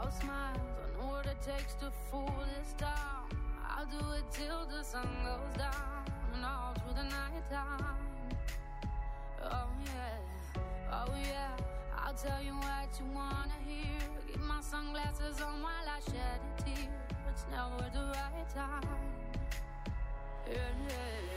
I'll smile, I know what it takes to fool this town. I'll do it till the sun goes down and all through the night time. Oh yeah, oh yeah, I'll tell you what you wanna hear. Keep my sunglasses on while I shed a tear. It's never the right time. Yeah, yeah.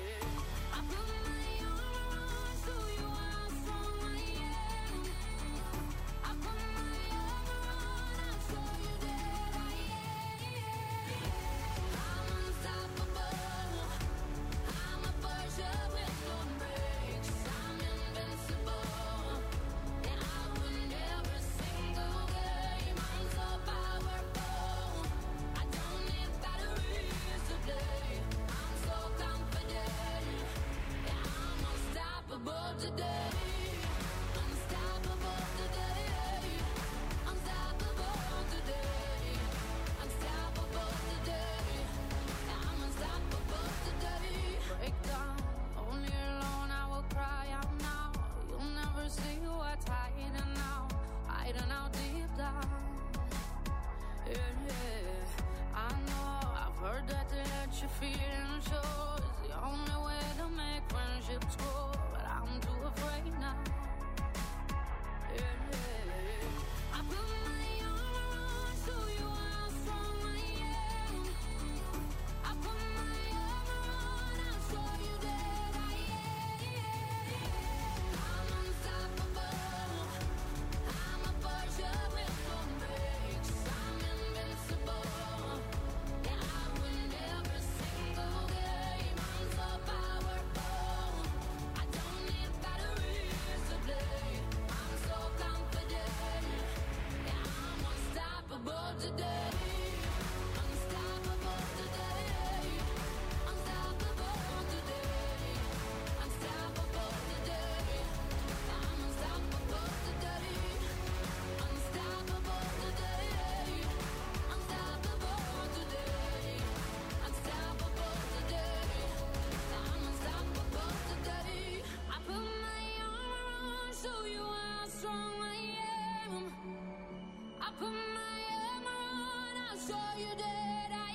Today, unstoppable today, unstoppable today, unstoppable today, I'm unstoppable today. Break down, only alone I will cry out now. You'll never see what's hiding out deep down. Yeah, yeah, I know, I've heard that to let you feel and show is the only way to make friendships grow. I'm too afraid now. Yeah, yeah. I put my armor on, show you how strong I am. I put my armor on, I'll show you that I am. I'm unstoppable. I'm a Porsche with no brakes. I'm invincible. Yeah, I win every single game. I'm so powerful. I don't need batteries to play. I'm so confident. Yeah, I'm unstoppable today. Unstoppable today. Unstoppable today. Unstoppable today. I'm unstoppable today. Unstoppable today. Unstoppable today. Unstoppable today. I'm unstoppable today. I put my armor on, show you how strong I am. I put my armor on, I'll show you that I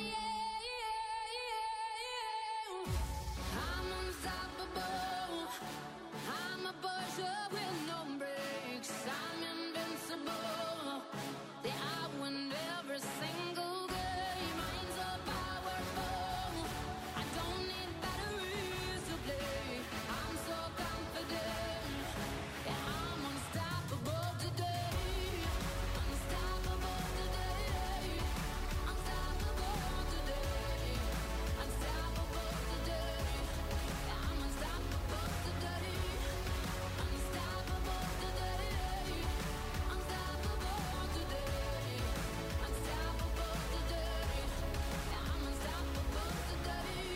am. I'm unstoppable. I'm a Porsche with no brakes. I'm invincible. Yeah, I win every single game. I'm so powerful. I don't need batteries to play. I'm so confident. Yeah, I'm unstoppable today. Unstoppable today. Unstoppable today. Unstoppable today. Yeah, I'm unstoppable today. Unstoppable today. Unstoppable today. Unstoppable today. Yeah, I'm unstoppable today.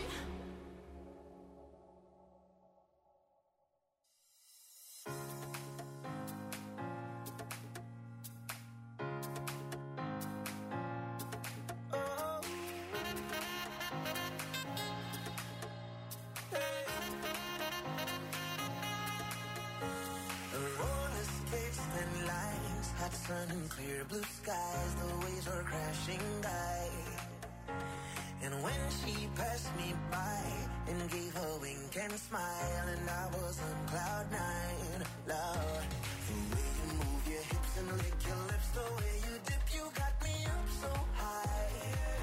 Roller skates, thin lines, hot sun and clear blue skies. The waves were crashing by. And when she passed me by and gave a wink and smile, and I was on cloud nine, Lord, the way you move your hips and lick your lips, the way you dip, you got me up so high.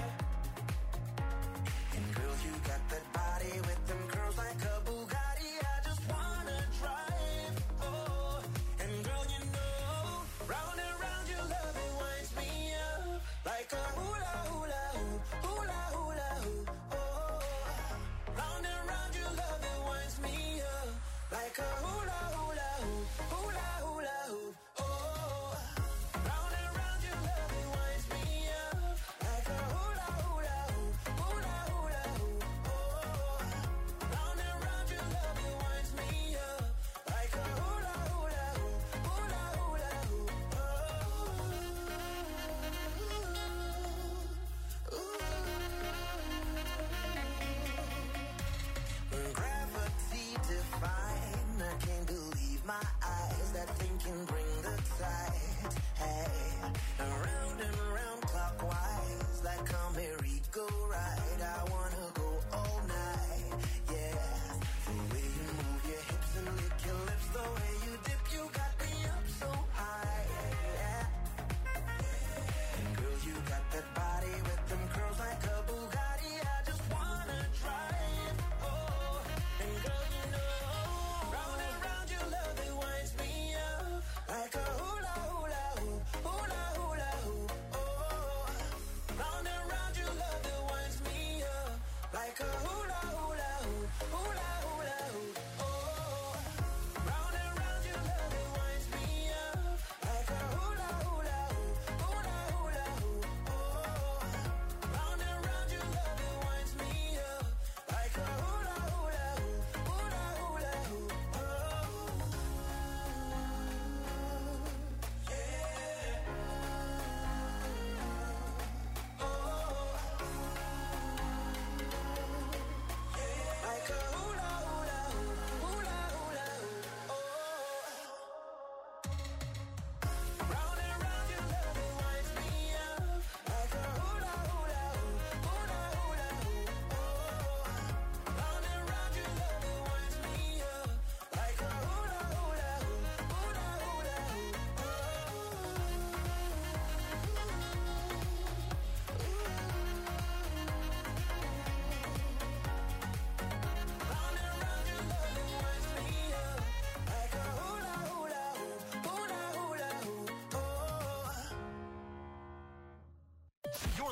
And girl, you got that body with them curls like a Bugatti. I just wanna drive. Oh, and girl, you know, round and round your love, it winds me up like a hula hula hoop, hula hula hoop. Oh, round and round your love, it winds me up like a hula hula hoop, hula hula hoop.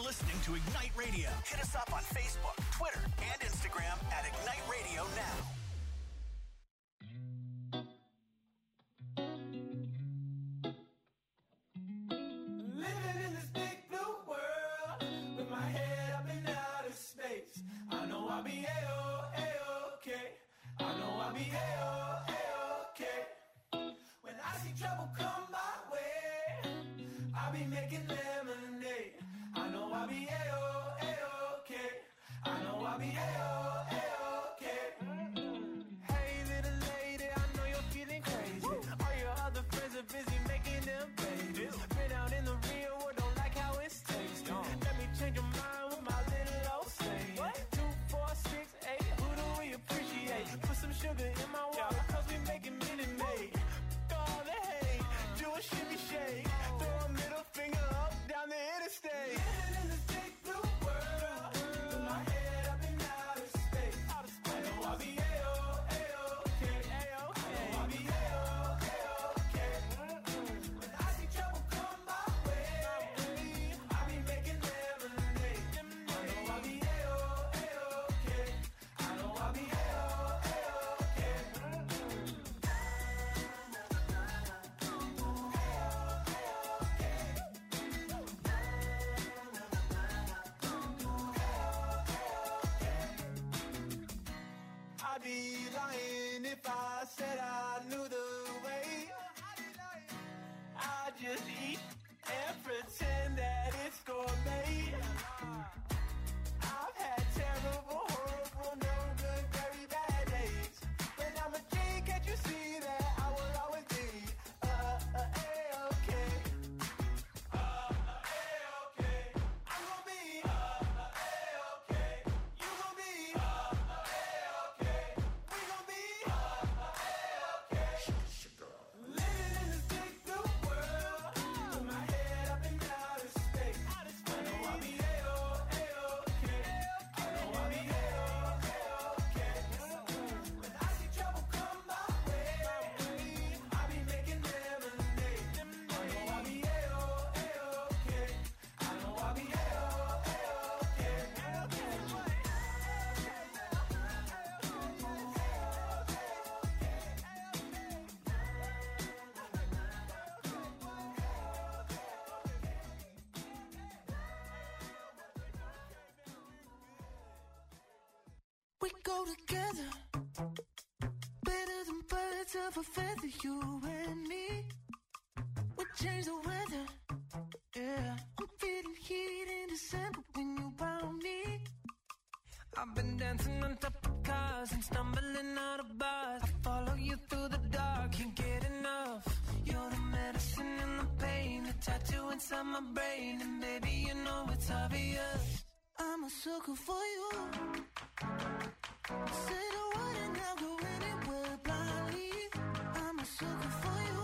listening to Ignite Radio. Hit us up on Facebook, Twitter, and Instagram at Ignite Radio Now. Living in this big blue world with my head up in outer space. I know I'll be A-okay. I know I'll be A-okay. When I see trouble come my way, I'll be making lemonade. I know I'll be A-okay. I know I'll be A-okay. Hey little lady, I know you're feeling crazy. All your other friends are busy making them babies. Been out in the real world, don't like how it tastes. Let me change your mind with my little old saying. 2, 4, 6, 8, who do we appreciate? Put some sugar in my water, cause we making Minute Maid. All the hate, do a shimmy shake. Throw a middle finger up down the interstate. Living in this big blue world with my head up in outer space. I know I'll be A-okay. I know I'll be A-okay. When I see trouble come my way, I'll be making lemonade. I know I'll be A-okay. I know I'll be A-okay. I'd be lying if I said I knew the way. I just eat and pretend that it's gourmet. I've had terrible, horrible, no good, very bad days. When I'm a king, can't you see that I will always be A-okay. A-okay. I'm gonna be A-okay. You gonna be A-okay. We gonna be A-okay. Living in this big blue world with my head up in outer space. I know I'll be A-okay. I know I'll be A-okay. When I see trouble come my way, I'll be making lemonade. I know I'll be A-okay. I know I'll be A-okay. We go together, better than birds of a feather, you and me. We change the weather, yeah. I'm feeling heat in December when you found me. I've been dancing on top of cars and stumbling out of bars. I follow you through the dark, can't get enough. You're the medicine and the pain, the tattoo inside my brain. And baby, you know it's obvious. I'm a sucker for you. Say the word and I'll go anywhere blindly. I'm a sucker for you.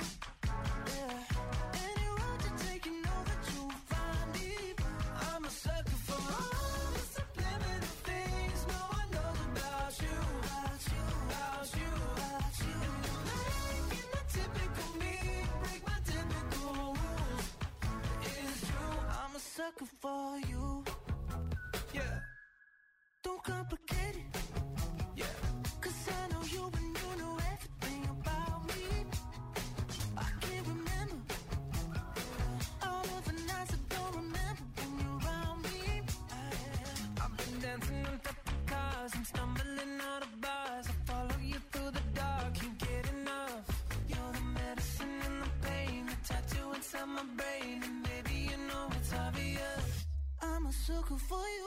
Yeah. Any road you take, you know that you'll find me. I'm a sucker for all the subliminal things no one knows about you. About you, About you. about you. Making the typical me break my typical rules. It's true. I'm a sucker for you. Yeah. Don't complicate it. Yeah. 'Cause I know you and you know everything about me. I can't remember all of the nights I don't remember when you're around me. I've been dancing on top of cars and stumbling out of bars. I follow you through the dark, can't get enough. You're the medicine and the pain, the tattoo inside my brain. And baby, you know it's obvious. I'm a sucker for you.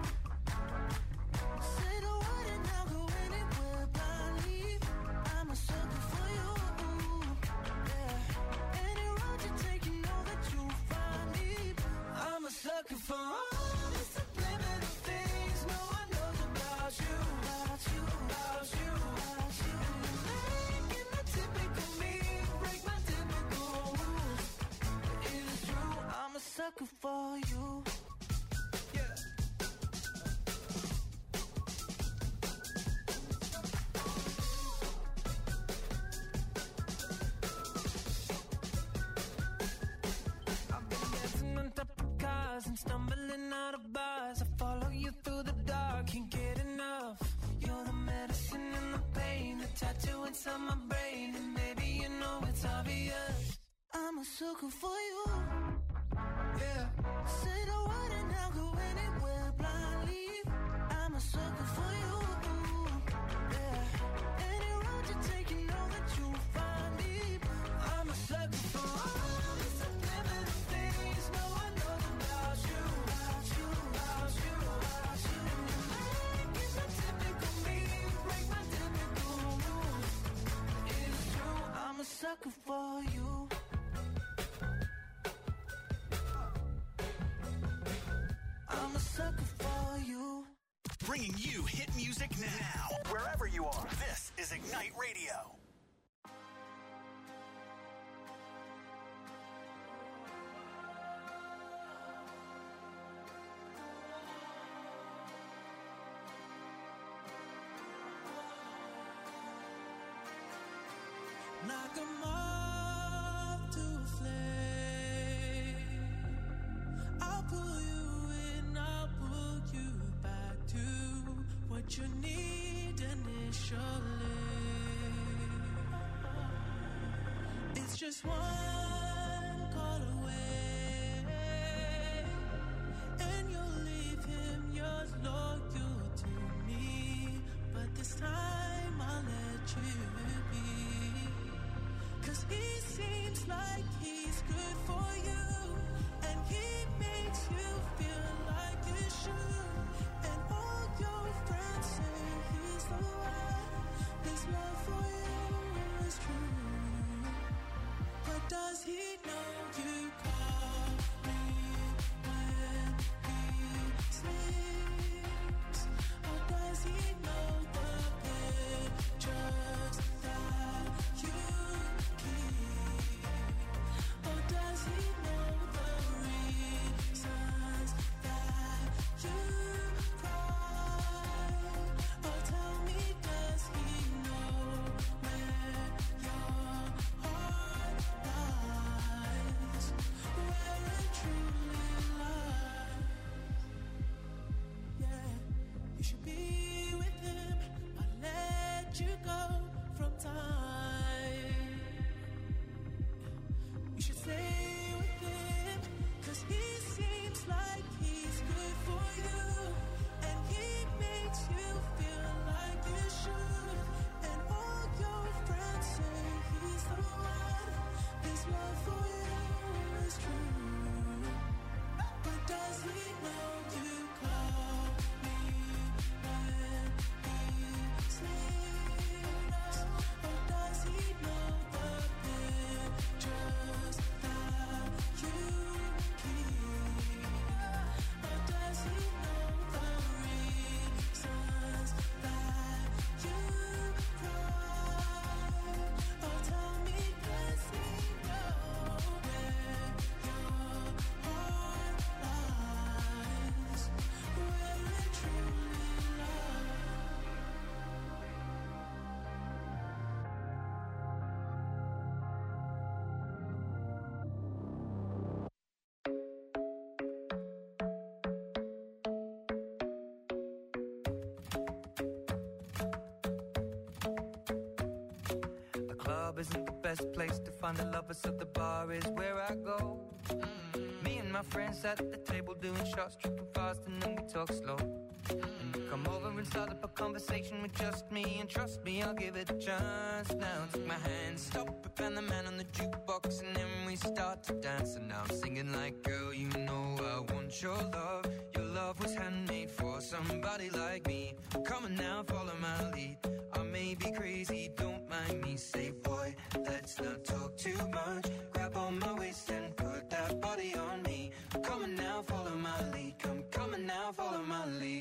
Say the word and I'll go anywhere blindly. I'm a sucker for you. Yeah. Any road you take, you know that you'll find me. I'm a sucker for all the subliminal things no one knows about you. About you, About you. about you. Making the typical me break my typical rules. It's true. I'm a sucker for you. Yeah. I've been dancing on top of cars and stumbling a sucker for you. Bringing you hit music now, wherever you are. This is Ignite Radio. Like a moth to a flame, I'll pull you in, I'll pull you back to what you need initially. It's just one call away, and you'll leave him yours loyal to me. But this time I'll let you be. 'Cause he seems like he's good for you, and he makes you feel like you should. And all your friends say he's the one. His love for you is true. But does he know you call me when he sleeps? Or does he know the pictures that you or does he know the reasons that you cry? Or tell me, does he know where your heart lies? Where it truly lies? Yeah, you should be with him, but let you go from time. You should stay with him, 'cause he seems like he's good for you, and he makes you feel like you should. And all your friends say he's the one. His love for you is true. But does he know you call me when he sleeps? Or does he know the pictures that you keep? Or does he know the reasons that you cry? Or tell me, does he know where your heart lies? Where it truly lies? The club isn't the best place to find the lovers, so the bar is where I go. Me and my friends at the table doing shots, tripping fast, and then we talk slow. Come over and start up a conversation with just me, and trust me, I'll give it a chance. Now take my hand, stop it, and the man on the jukebox, and then we start to dance. And now I'm singing like, girl, you know I want your love. Your love was handmade for somebody like me. Come on now, follow my lead. I may be crazy, don't mind me. Say, boy, let's not talk too much. Grab on my waist and put that body on me. Come on now, follow my lead. Come on now, follow my lead.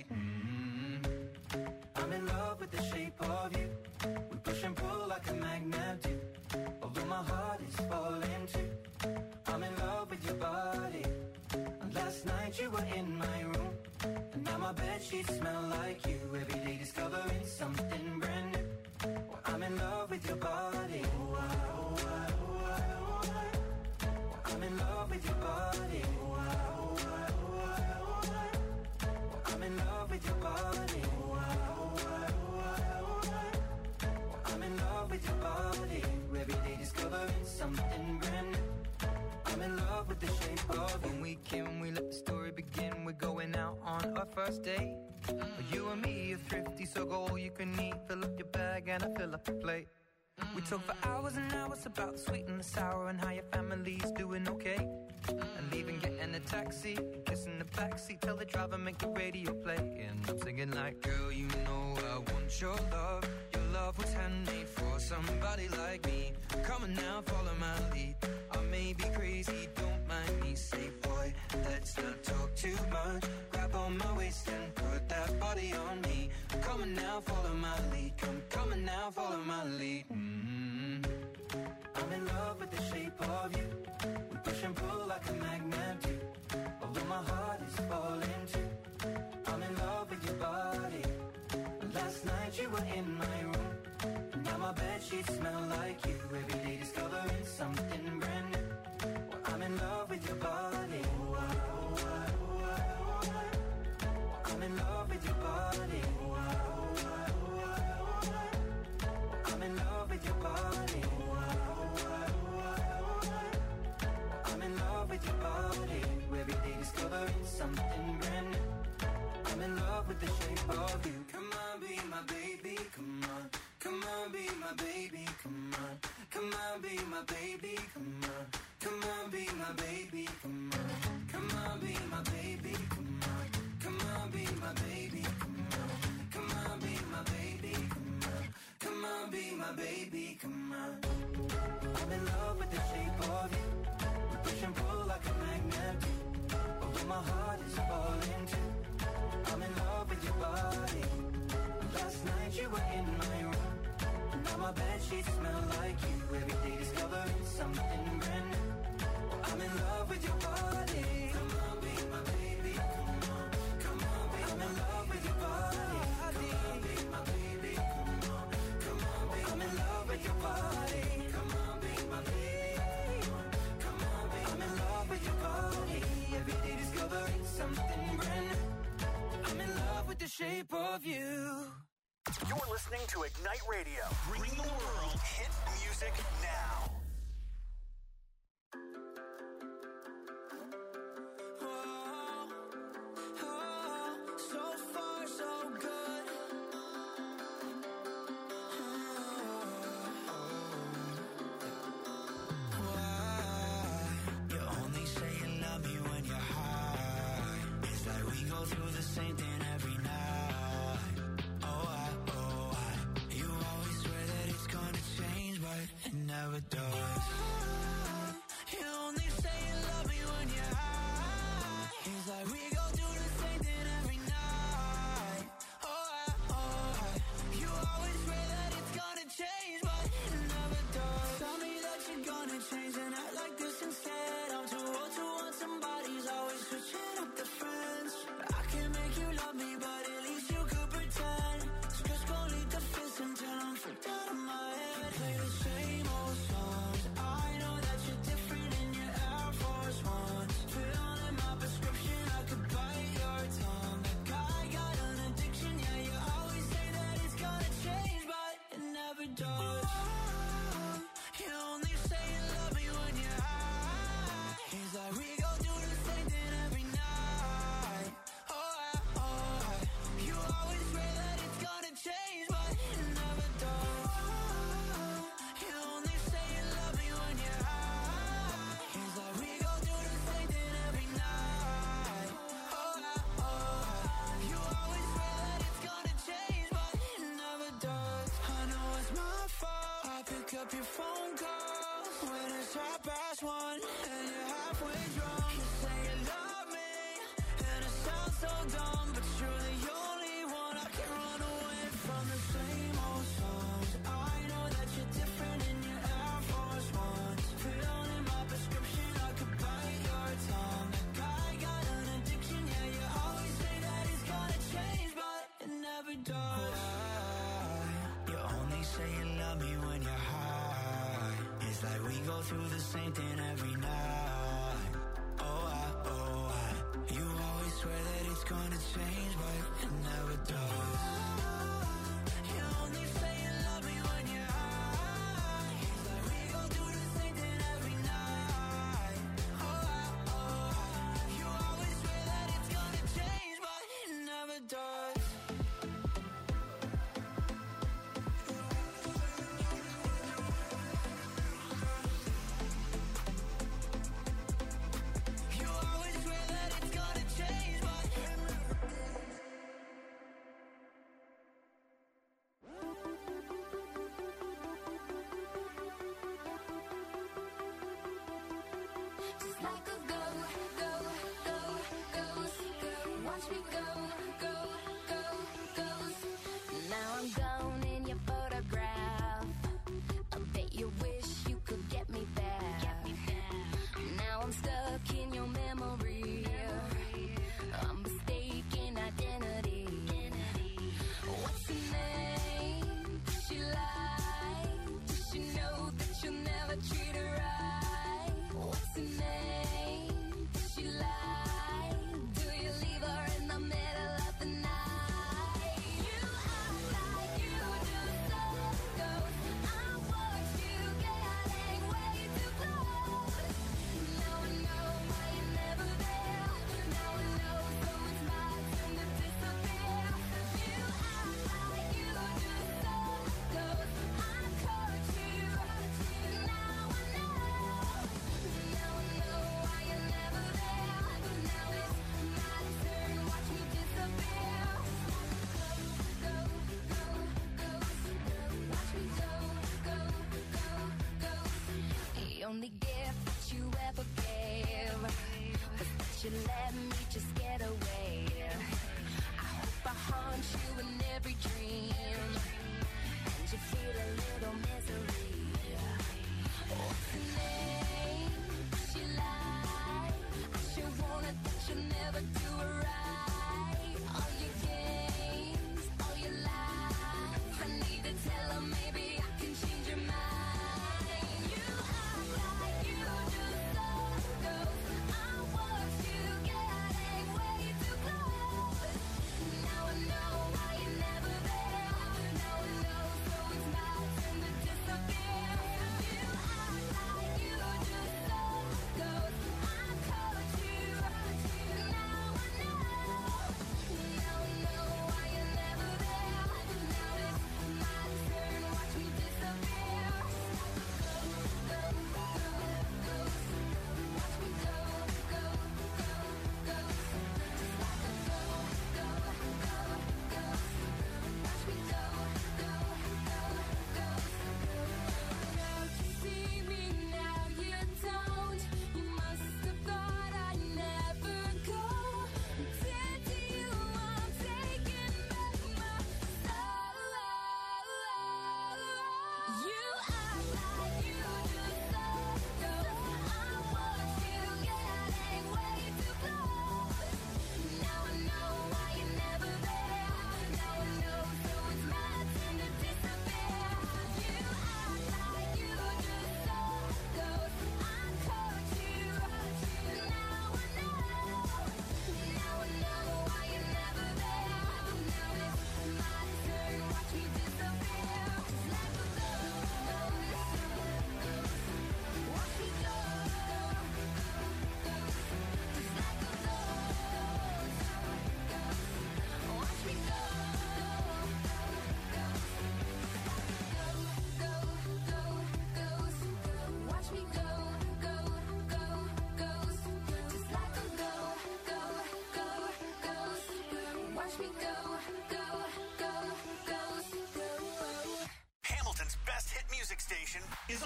I'm in love with the shape of you. We push and pull like a magnet do. Although my heart is falling too. I'm in love with your body. And last night you were in my room, and now my bedsheets smell like you. Every day discovering something brand new. Well, I'm in love with your body. Oh, I, oh, I, oh, I, oh, I. Well, I'm in love with your body. Oh, I, oh, I, oh, I, oh, I. Well, I'm in love with your body. Oh, I, oh, I, oh, I, oh, I. Well, I'm in love with your body. Every day discovering something brand new. I'm in love with the shape of you. When we came, we let the story begin. We're going out on our first date. You and me are thrifty, so go all you can eat. Fill up your bag and I fill up the plate. We talk for hours and hours about the sweet and the sour, and how your family's doing okay. And leaving, getting a taxi, kissing the backseat, tell the driver make the radio play. And I'm singing like, girl, you know I want your love. Your love was handmade for somebody like me. Come on now, follow my lead. I may be crazy, don't mind me. Say, boy, let's not talk too much. Grab on now, follow my lead. Come on now, follow my lead. I'm in love with the shape of you. We push and pull like a magnet do. Although my heart is falling too. I'm in love with your body. Last night you were in my room. Now my bedsheets smell like you. Every day discovering something brand new. Well, I'm in love with your body. I'm in love with your body. I'm in love with your body. I'm in love with your body. Every day discovering something brand new. I'm in love with the shape of you. Come on, be my baby, come on. Come on, be my baby, come on. Come on, be my baby, come on. Come on, be my baby, come on. Come on, be my baby, come on. Come on, be my baby, come on. Come on, be my baby, come on. Come on, be my baby, come on. I'm in love with the shape of you. We push and pull like a magnet do. Although my heart is falling too. I'm in love with your body. Last night you were in my room. Now my bedsheets smell like you. Every day discovering something brand new. I'm in love with your body. Come on, be my baby. Come on, come on, be. I'm in love with your body. Come on, be my baby. Come on, come on, be. I'm in love with your body. Come on, be my baby. Come on, be. I'm in love with your body. Every day discovering something brand new. I'm in love with the shape of you. You're listening to Ignite Radio, bringing the world hit music now. So far, so good. Why? You only say you love me when you're high. It's like we go through the same thing every night. You always swear that it's gonna change, but it never does. You only say you love me when you're high. It's like we go through the same thing every night. You always swear that it's gonna change, but it never does. Tell me that you're gonna change and act like this instead. I'm too old to want somebody's always switching up the friends. I can make you love me, but at least you could pretend. Just go leave the fence until I'm freaked out of my head. Play the same old songs. I know that you're different in your Air Force Ones. Filling my prescription, I could bite your tongue. Like I got an addiction, yeah, you always say that it's gonna change, but it never does. You only say you love me when you're high. It's like we go through the same thing every night. You always swear that it's gonna change, but it never does. You only say you love me when you're high. It's like we go through the same thing every night. You always swear that it's gonna change, but it never does. I know it's my fault. I pick up your phone call when it's 1:30 and you're halfway drunk. You say you love me, and it sounds so dumb, but you're the only one I can run away from. The same old songs. I know that you're different in your Air Force Ones. Filling my prescription, I could bite your tongue. Like I got an addiction, yeah, you always say that it's gonna change, but it never does. You only say you love me when you're high. It's like we go through the same thing every night. You always swear that it's gonna change, but it never does. You only say you love me when you're high. It's like we go through the same thing every night. You always swear that it's gonna change, but it never does. You always swear that it's gonna change, but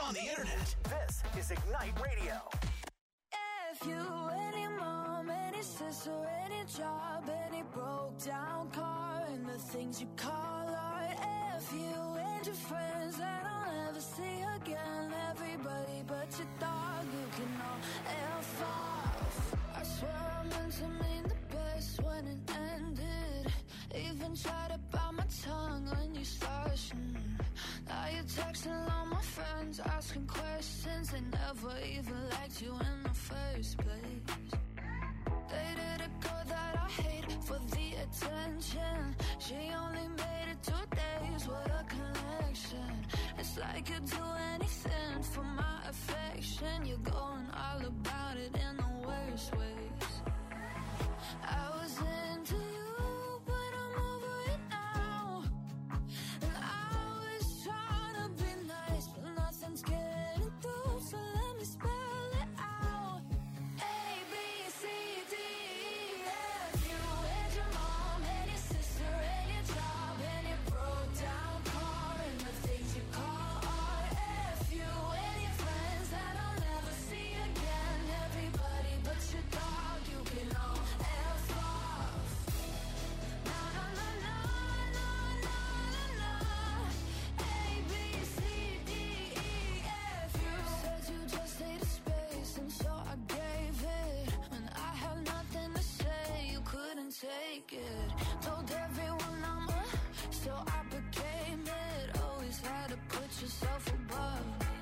on the internet. This is Ignite Radio. If you, any mom, any sister, any job, any broke down car, and the things you call art. If you and your friends that I'll never see again, everybody but your dog, you can all F off. I swear I meant to mean the best when it ended. Even tried to bite my tongue when you started. Now you're texting all my friends, asking questions. They never even liked you in the first place. Dated a girl that I hate for the attention. She only made it 2 days, what a connection. It's like you'd do anything for my affection. You're going all about it in the worst ways. I was into you, but I'm over it now. And I was trying to be nice, but nothing's getting through, so let me spell it out. A, B, C, D, E, F. You and your mom and your sister and your job and your broke down car and the things you call art. F you and your friends that I'll never see again. Everybody but your dog, you can all F off. Na na na na na na na na. A, B, C, D, E, F. You said you just needed space, and so I gave it. When I had nothing to say, you couldn't take it. Told everyone I'm a, so I became it. Always had to put yourself above me.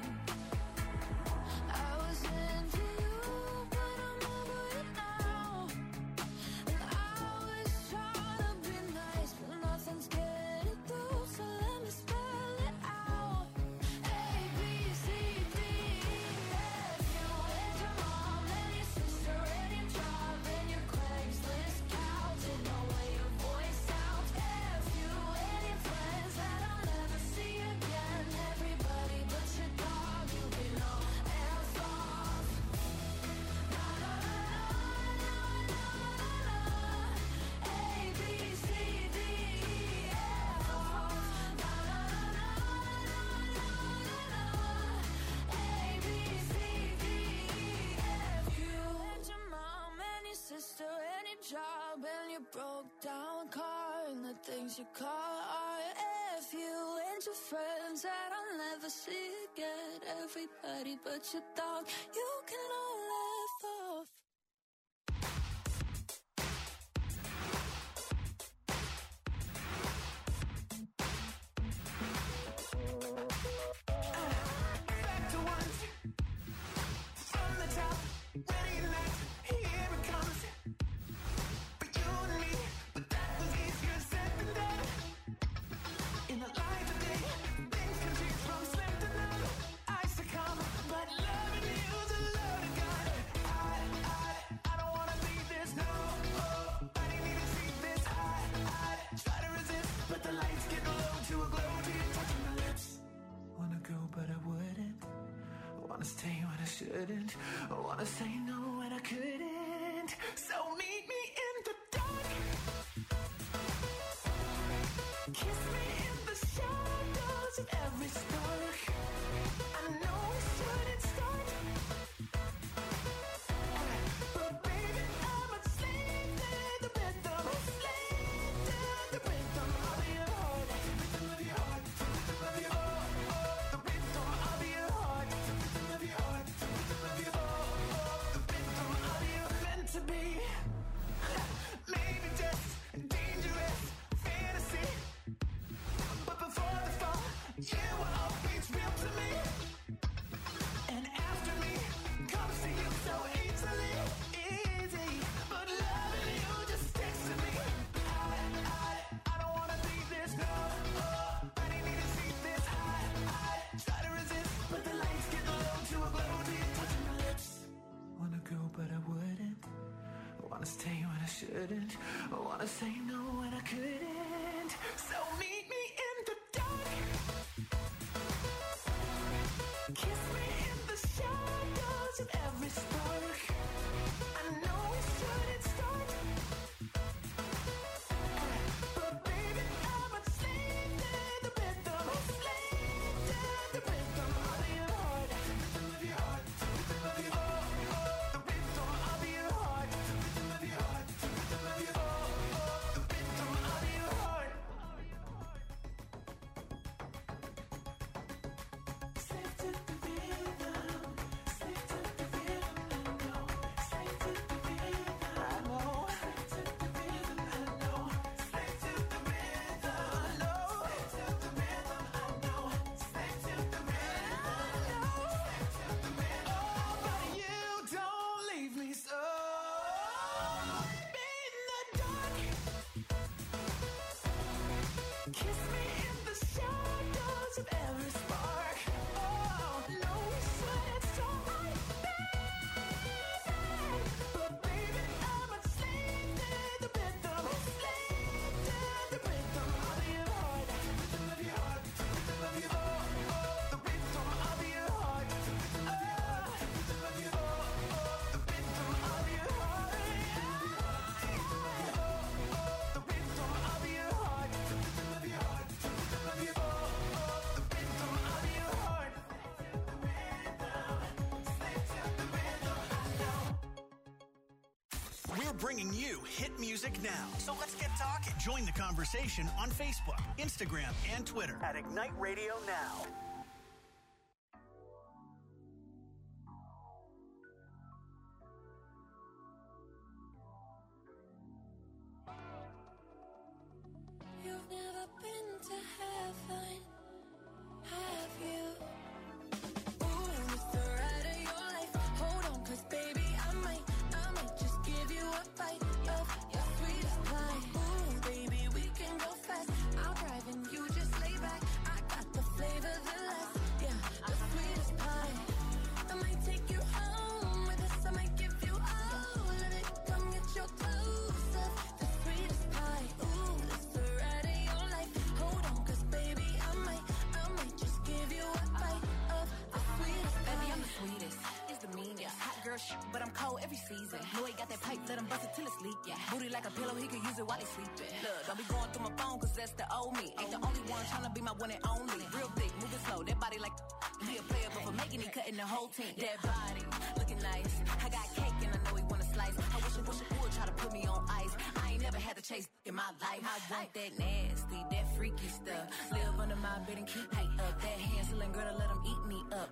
I was into you, but I'm over it now. And I was trying to be nice, but nothing's getting through, so let me spell it out. A, B, C, D, E, F. You and your mom and your sister and your job and your Craigslist couch and the way your voice sounds. F you and your friends that I'll never see again. Everybody but your dog, you can all F off. Na na na na na na na. A, B, C, D, E, F off. Na na na na na na na. A, B, C, D, E, F. You and your mom and your sister and your job and your broke down car and the things you call art. F you and your friends that I'll never see again. Everybody but your dog, you can all F off. Back to once. From the top, ready or not, here it comes. For you and me, but that was easier said than done. In the light of day, things can change from slim to none. I succumb, but loving you's a loaded gun. I don't wanna leave this, no. I didn't even see this. I try to resist, but the lights get low to a glow till you're touching my lips. Wanna go, but I wouldn't. Wanna stay when I shouldn't. Wanna say no when I couldn't. So meet me in the dark. Kiss me in the shadows of every spark. I know we shouldn't start, but baby, I'm a slave to the rhythm. Slave to the rhythm of your heart. Rhythm of your heart. Rhythm of your heart. The rhythm of your heart. Rhythm of your heart. Rhythm of your heart. The rhythm of your meant to be. Maybe just dangerous fantasy, but before the fall, you were always real to me. And after me comes to you so easily, easy. But loving you just sticks to me. I don't wanna leave this, no. I didn't need to see this. I try to resist, but the lights get low to a glow till you're touching my lips. Wanna go, but I wouldn't. Wanna stay when I shouldn't. Wanna say no when I couldn't. So meet me in the dark. Kiss me in the shadows of every spark. I know we shouldn't start, but baby, I'm a slave to the rhythm. Slave to the rhythm of your heart. So be in the dark. Kiss me in the shadows of every spark. Oh, no sweat, so right, baby. But baby, I'm a slave to the rhythm. Slave to the rhythm of your heart. Rhythm of your heart. Rhythm of your heart. The rhythm of your heart. Rhythm of your heart. The rhythm of your heart. The rhythm of your heart. Rhythm of your heart. Rhythm of your heart. The rhythm of your heart. Slave to the rhythm. I know. We're bringing you hit music now. So let's get talking. Join the conversation on Facebook, Instagram, and Twitter at Ignite Radio Now. You've never been to heaven, have you? Ooh, it's the ride of your life. Hold on, 'cause baby, I might just give you a bite of your sweetest pie. Ooh, baby, we can go fast. I'll drive and you just lay back. I got the flavor, the last, yeah, the sweetest pie. I might take you home with us. I might give you all of it. Come get your dose of the sweetest pie. Ooh, it's the ride of your life. Hold on, 'cause baby, I might just give you a bite of the sweetest pie. Baby, I'm the sweetest. It's the meanest. Hot girl shit, but I'm cold every season. Know he got that pipe, let him bust it till it's leak. Yeah. Booty like a pillow, he could use it while he's sleeping. Look, don't be going through my phone, 'cause that's the old me. Ain't the only one tryna be my one and only. Real thick, moving slow, that body like he a player, but for making it, cutting the whole team. That body, looking nice. I got cake and I know he wanna slice. I wish he would try to put me on ice. I ain't never had to chase in my life. I want that nasty, that freaky stuff. Live under my bed and keep me up. That Hansel girl to let him eat me up.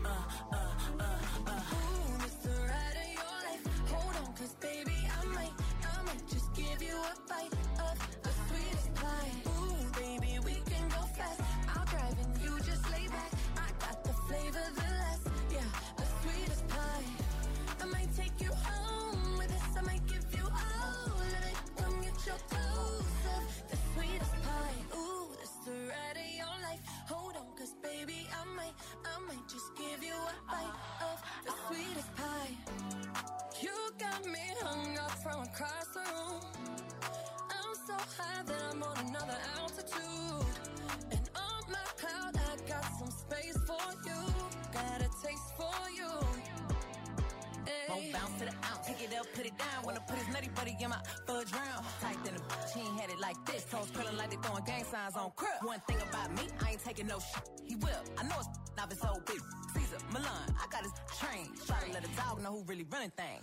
Ooh, it's the ride of your life. Hold on, 'cause baby, I might just give you a bite of the sweetest pie. Ooh, baby, we can go fast. I'll drive and you just lay back. I got the flavor, the last, yeah, the sweetest pie. I might take you home with us. I might give you all of it. Come get your dose of the sweetest pie. Ooh, it's the ride of your life. Hold on, 'cause baby, I might just give you a bite of the sweetest pie. You got me hung up from across the room. I'm so high that I'm on another altitude. And on my cloud, I got some space for you. Got a taste for you. Won't bounce to the ounce, pick it up, put it down. Wanna put his nutty buddy in my fudge round. Tight than a bitch, he ain't had it like this. Toes curling like they throwing gang signs on crib. One thing about me, I ain't taking no shit. He will. I know it's not his old bitch. Caesar, Milan, I got his train. Try to let a dog know who really running things.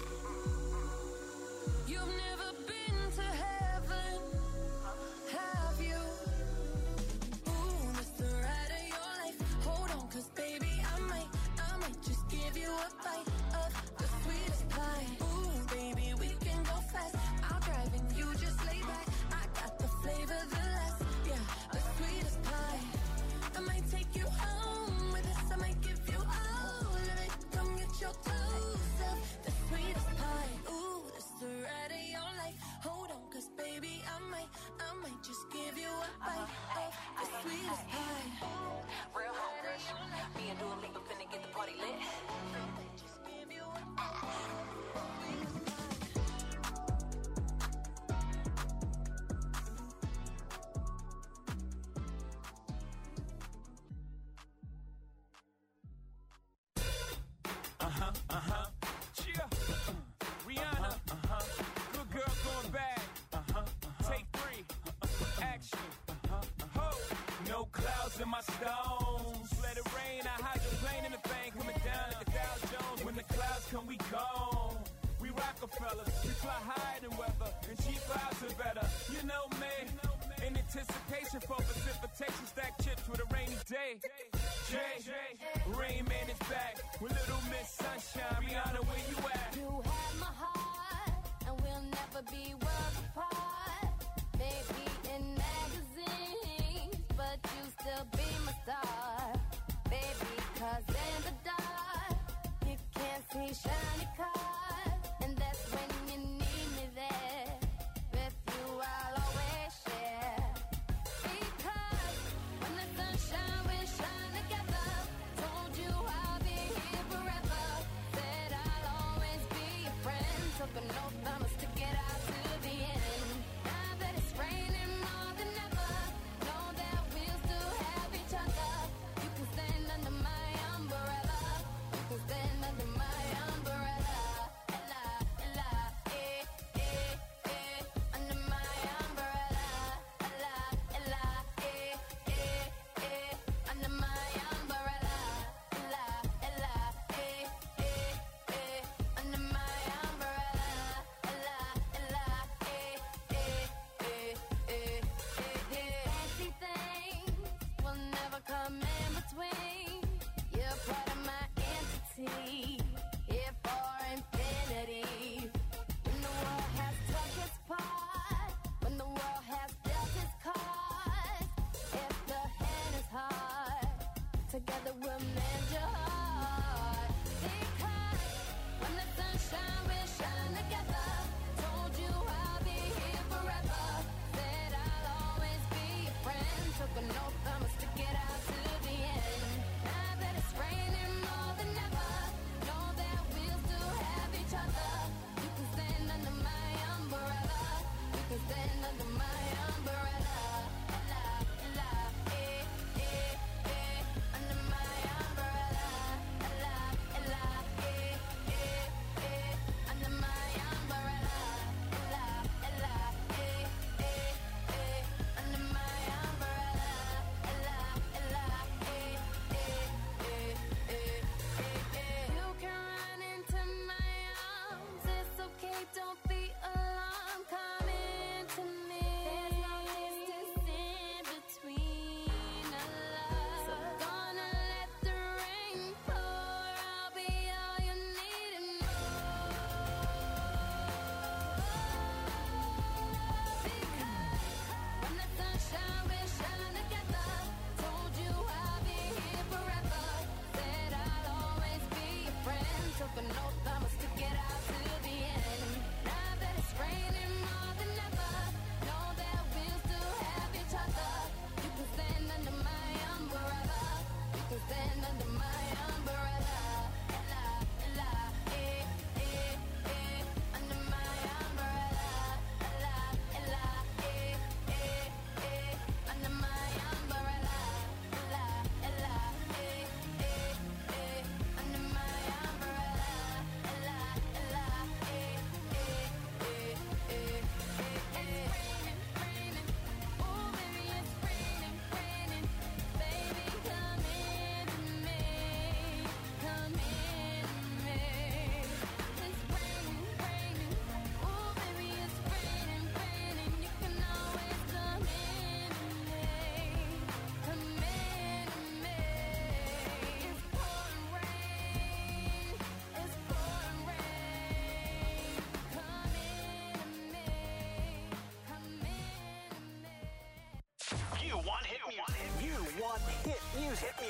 You've never been to heaven, have you? Ooh, it's the ride of your life. Hold on, 'cause baby, I might just give you a bite of the sweetest pie. Ooh, baby, we can go fast. I'll drive and you just lay back. I got the flavor, the last, yeah, the sweetest pie. I might take you home with us. I might give you all of it. Come get your dose of the sweetest pie. Ooh, it's the ride of your life. Hold on, 'cause baby, I might just give you a bite of the sweetest pie. Real hungry. Me and Dua Lipa finna get the party lit. Just give you a bite of the sweetest pie. Yeah. Rihanna. Good girl going bad. Take 3. Action. Ho. No clouds in my stones. Let it rain. I hydroplane in the thing coming down like the Dow Jones. When the clouds come, we gone. We Rockefellers. We fly higher than weather. And cheap vibes are better. You know me. In anticipation for precipitation. Stack chips with a rainy day. Jay. Rain Man is back. With Little Miss Sunshine. Rihanna, where you at? You have my heart, and we'll never be worlds apart. Maybe in magazines, but you still be my star. Baby, 'cause in the dark, you can't see shiny cars.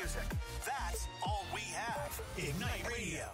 music. That's all we have. Ignite Radio.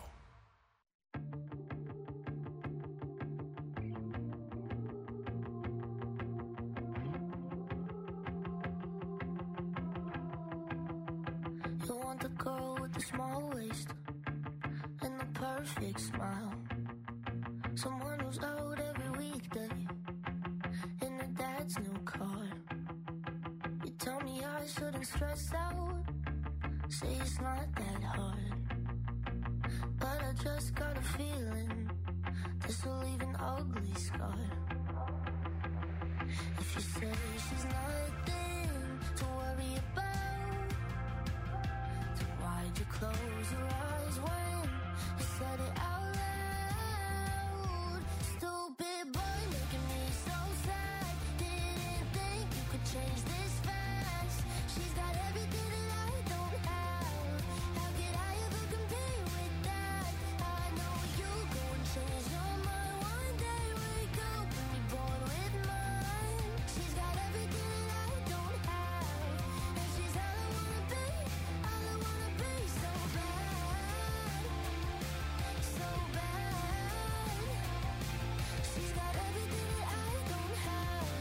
You want the girl with the small waist and the perfect smile. Someone who's out every weekday in her dad's new car. You tell me I shouldn't stress out, say it's not that hard. But I just got a feeling this will leave an ugly scar. If you say she's nothing to worry about, then why'd you close your eyes when you said it out loud? Stupid boy making me so sad. Didn't think you could change this fast. She's got everything that I don't have. How could I ever compete with that? I know you'll go and change your mind one day. Wake up and be born with mine. She's got everything that I don't have, and she's all I wanna be, all I wanna be. So bad, so bad. She's got everything that I don't have.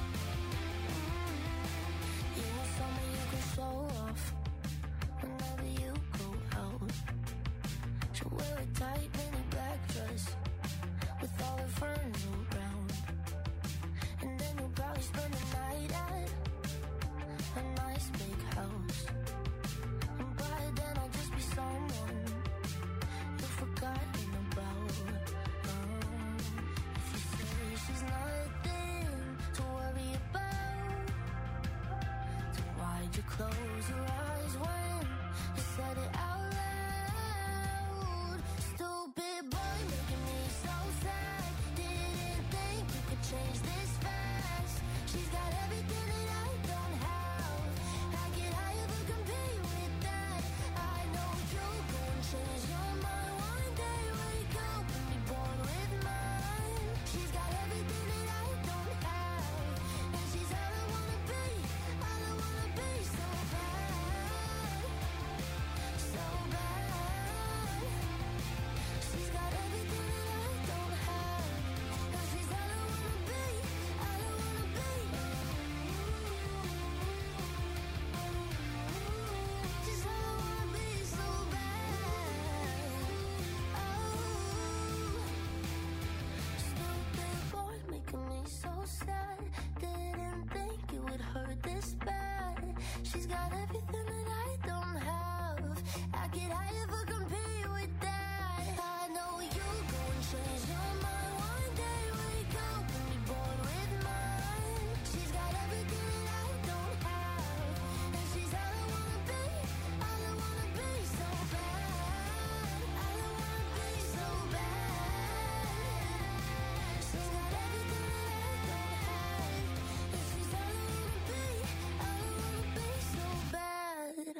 You want someone you can show off whenever you go out. She'll wear a tight mini black dress with all her friends around, and then you'll probably spend the night at a nice big house. And by then I'll just be someone you've forgotten about. If you say she's nothing to worry about, then why'd you close your eyes when you said it out loud? Stupid boy making me so sad. Didn't think you could change this fast. She's got everything that I don't have. How could I ever compete with that? I know you'll go and change your mind one day. Wake up and be born with mine. She's got everything that I don't have, and she's all I wanna be, all I wanna be. So bad, so bad. She's got everything that I don't have, and she's all I wanna be, all I wanna be. She's all I wanna be, so bad. Oh, stupid boy making me so sad. Didn't think it would hurt this bad. She's got everything that I don't have. How could I ever compete with that? I know you'll go and change your mind one day. Wake up and be born with mine. She's got everything that I don't have, and she's all I wanna be, all I wanna be. So bad, all I wanna be. So bad. She's got everything that I don't have, and she's all I wanna be, all I wanna be. So bad.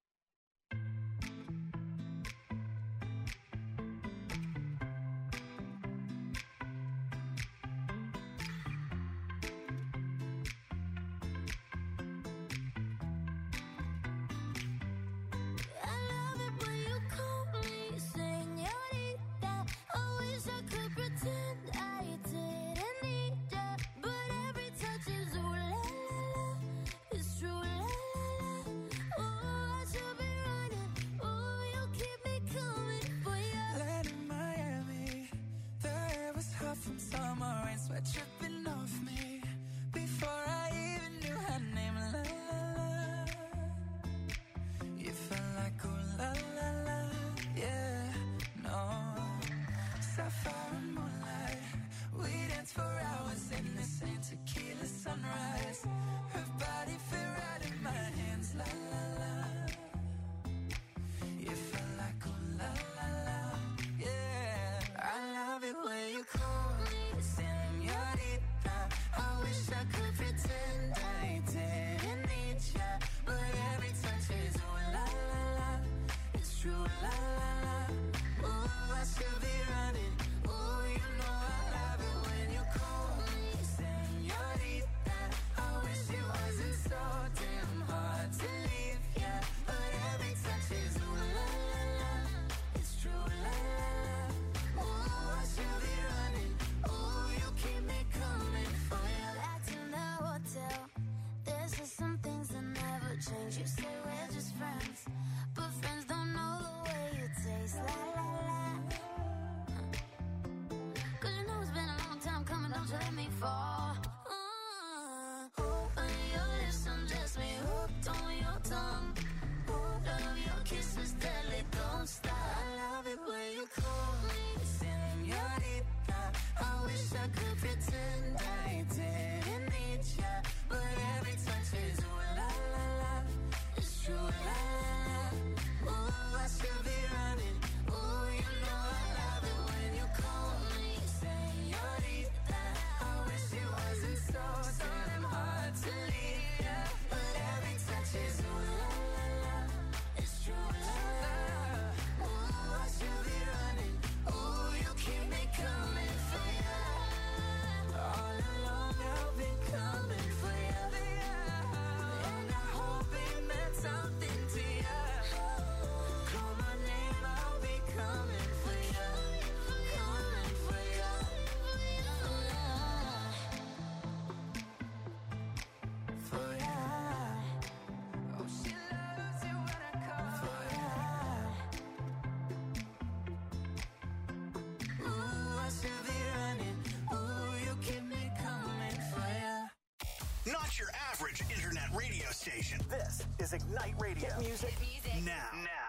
I love it when you call me señorita. I wish I could pretend I didn't need ya, but every touch is ooh la la la. It's true la la la. Oh, I should be running. Oh, you'll keep me coming for ya. Land in Miami, the air was hot from summer rain, sweat dripping off me before I even knew her name. La la la, you felt like ooh la la la, yeah, no. Sapphire and moonlight, we danced for hours in the same tequila sunrise. Her body fit right in my hands, la la la. You felt like ooh la la la, yeah. I love it when you call me señorita. fall. Open your lips, undress me, hooked on your tongue. Love your kisses, deadly, don't stop. I love it when you call me señorita. I wish I could pretend I didn't need ya, but every touch is ooh la la la. It's true la la la. Ooh, I should be running. Ooh, you know I love it when you call me señorita. I wish it wasn't so damn hard to leave ya, but every touch is ooh la la la. It's true la la. Ooh, I should be running. Ooh, you keep me coming for ya. All along I've been coming for ya, and I hope it meant something to ya. Call my name, I'll be coming for ya, coming for ya. For ya. Oh, she loves it when I call for ya. Ooh, I should be running. Ooh, you keep me coming for ya. Not your average internet radio station. This is Ignite Radio. Hit music now.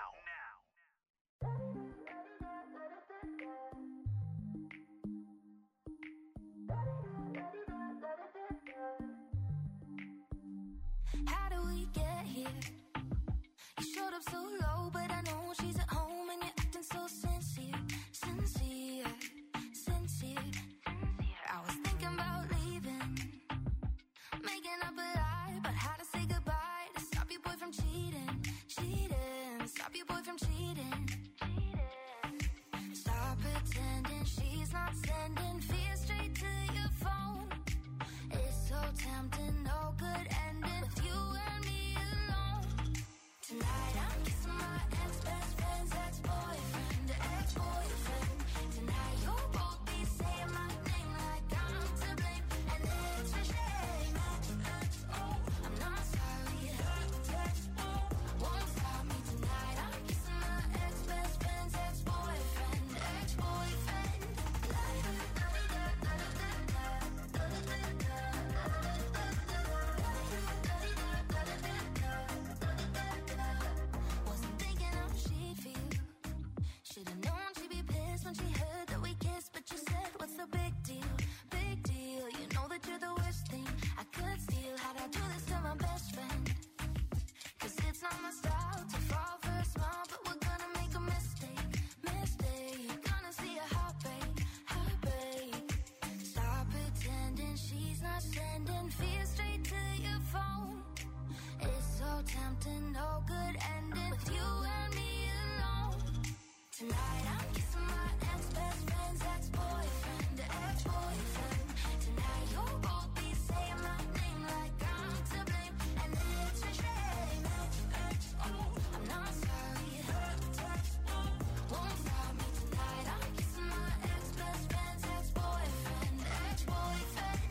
How do we get here? You showed up so low, but I know she's at home and you're acting so sincere, sincere, sincere. I was thinking about leaving, making up a lie about how to say goodbye to stop your boy from cheating, cheating, stop your boy from cheating. Stop pretending she's not sending fear straight to your phone. It's so tempting, no good ending with you and me alone. Tonight I'm kissing my ex-best friend's ex-boyfriend, ex-boyfriend. Tonight you'll both be saying my name like I'm to blame, and it's a shame. I'm not sorry. Won't stop me tonight. I'm kissing my ex-best friend's ex-boyfriend, ex-boyfriend. Wasn't thinking how she'd feel. Should've known she'd be pissed when she heard that we kissed, but you said, what's the big deal? Big deal. You know that you're the worst thing I could steal. How'd I do this to my best friend? 'Cause it's not my style to fall for a smile, but we're gonna make a mistake, mistake. Gonna see a heartbreak, heartbreak. Stop pretending she's not sending fear straight to your phone. It's so tempting, no good ending with you and me alone. Tonight I'm kissing my ex-best friend's ex-boyfriend, ex-boyfriend. Tonight you'll both be saying my name like I'm to blame, and it's a shame. I'm not sorry. Won't stop me tonight. I'm kissing my ex-best friend's ex-boyfriend, ex-boyfriend.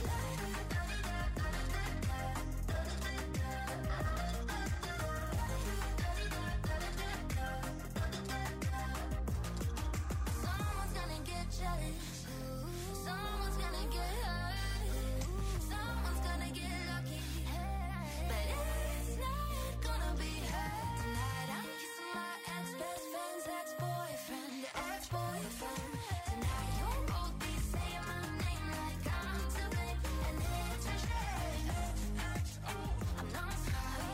Someone's gonna get jealous. Someone's gonna get hurt. Someone's gonna get lucky. But it's not gonna be her. Tonight I'm kissing my ex-best friend's ex-boyfriend, ex-boyfriend. Tonight you'll both be saying my name like I'm to blame, and it's a shame. I'm not sorry.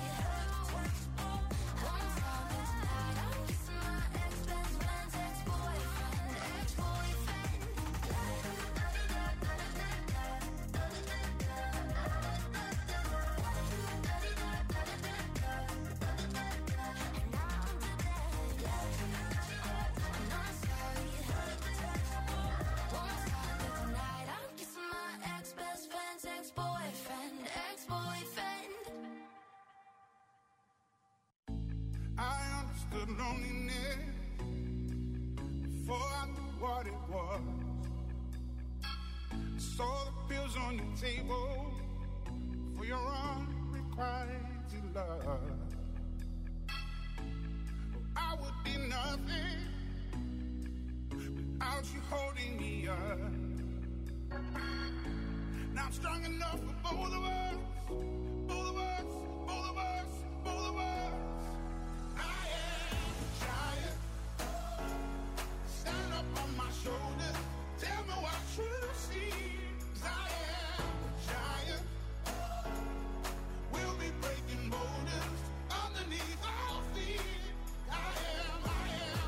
Won't stop me tonight. I'm kissing my ex-best friend's ex-boyfriend, ex-boyfriend. I'm not sorry. Won't stop me tonight. I'm kissing my ex-best friend's ex-boyfriend, ex-boyfriend. I understood loneliness before I knew what it was. I saw the pills on your table for your unrequited love. I would be nothing without you holding me up. strong enough for both of us. Both of us, both of us, both of us. I am a giant. Stand up on my shoulders. Tell me what you see. 'Cause I am a giant. We'll be breaking boulders underneath our feet. I am a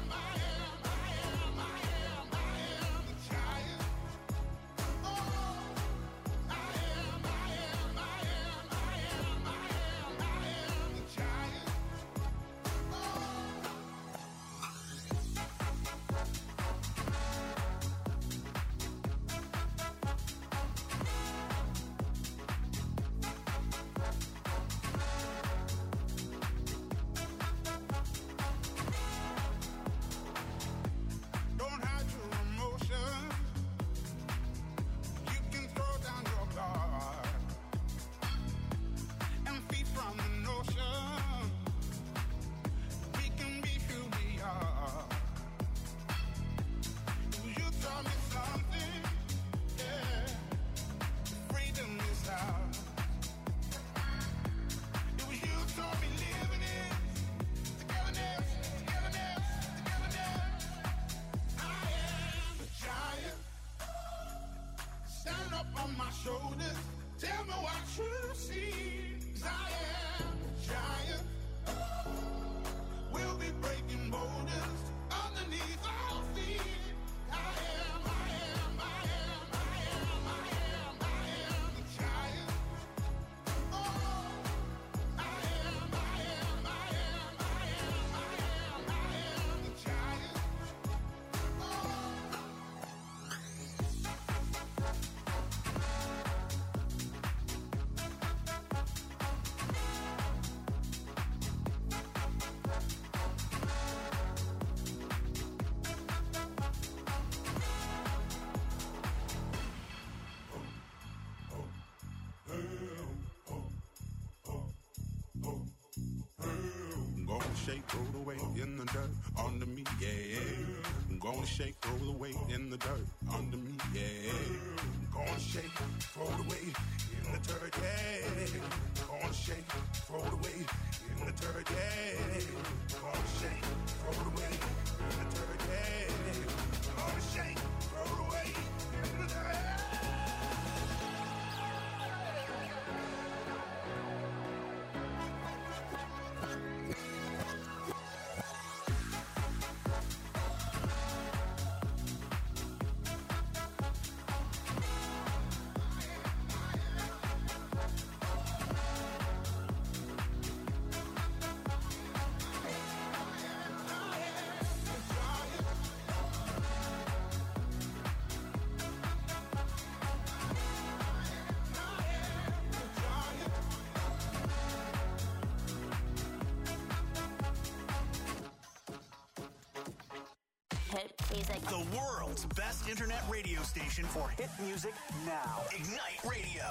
giant. Oh, I am a giant. Don't hide your emotions. You can throw down your guard and feed from the notion. We can be who we are. You taught me something, yeah. Freedom is ours. It was you taught me living it. Togetherness, togetherness, togetherness. I am a giant. Stand up on my shoulders. Tell me what you see. 'Cause I am a giant. We'll be breaking boulders underneath our feet. I am a giant. Oh, I am a giant. Gonna shake, roll the weight in the dirt under me, yeah. Gonna shake, roll the weight in the dirt under me, yeah. Gonna shake, throw the weight in the dirt, yeah. Gonna shake, throw the weight in the dirt, yeah. Gonna shake, throw the weight in the dirt, yeah. Gonna shake, throw the weight in the dirt. Hit music. The world's best internet radio station for hit music now. Ignite Radio.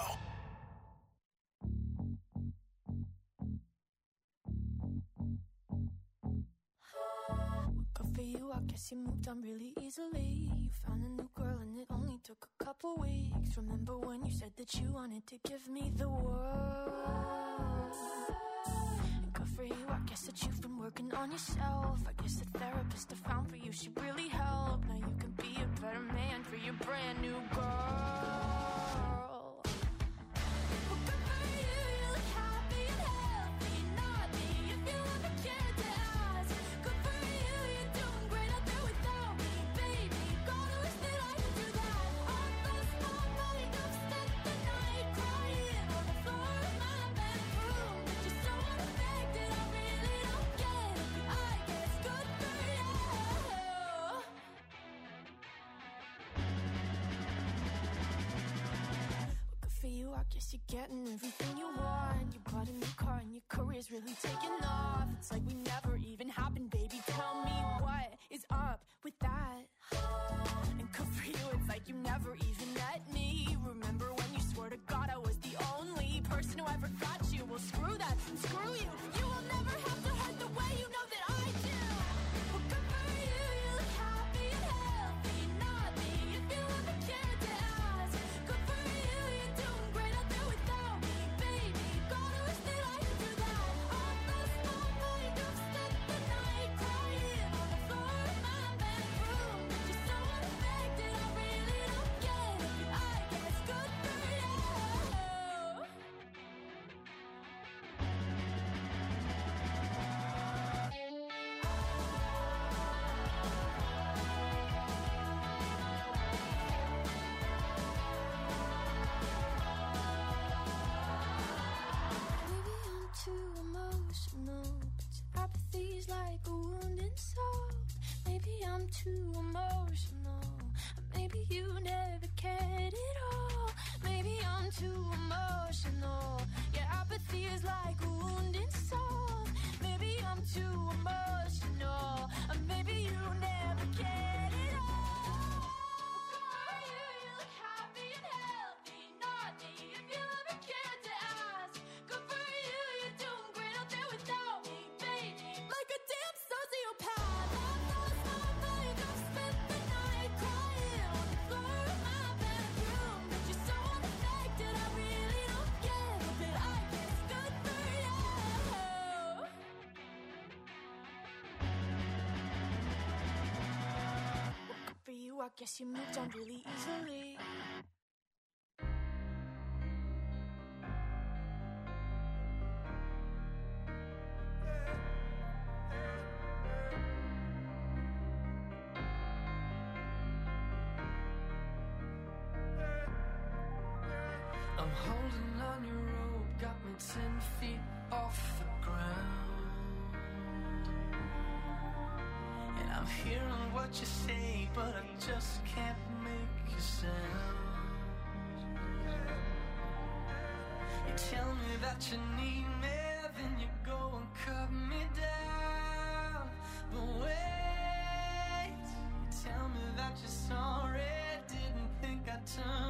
Good for you, I guess you moved on really easily. You found a new girl and it only took a couple weeks. Remember when you said that you wanted to give me the world? And good for you, I guess that you've been working on yourself. I guess the therapist I found for you should really help. Now you can be a better man for your brand new girl. Well, good for you, you look happy and healthy. Not me, if you ever cared to ask. Good for you, you're doing great out there without me, baby. God, I wish that I could do that. I lost my mind, I've spent the night crying on the floor of my bedroom. But you're so unaffected, I really don't get it. I guess good for you. Good for you, I guess you're getting everything you want. You bought a new car and your career's really taking off. It's like we never even happened, baby. Tell me what is up with that? And good for you, it's like you never even met me. Remember when you swore to God I was the only person who ever got you? Well, screw that and screw you. You will never have to hurt the way you know that I do. Well, good for you, you look happy and healthy. Not me, if you ever cared to ask. Good for you, you're doing great. too emotional. Maybe you never cared at all. Maybe I'm too emotional. Yeah, apathy is like a wounded soul. Maybe I'm too emotional. Maybe you never cared at all. Are you look happy and healthy? Not me. If you ever cared to ask, good for you. You're doing great out there without me, baby. Like a damn sociopath. I've lost my mind. I've spent the night crying on the floor of my bedroom. But you're so unaffected. I really don't care. But I guess good for you. Good for you. I guess you moved on really easily. I'm holding on your rope, got me 10 feet off the ground. And I'm hearing what you say, but I just can't make a sound. You tell me that you need me, then you go and cut me down. But wait, you tell me that you're sorry, didn't think I'd turn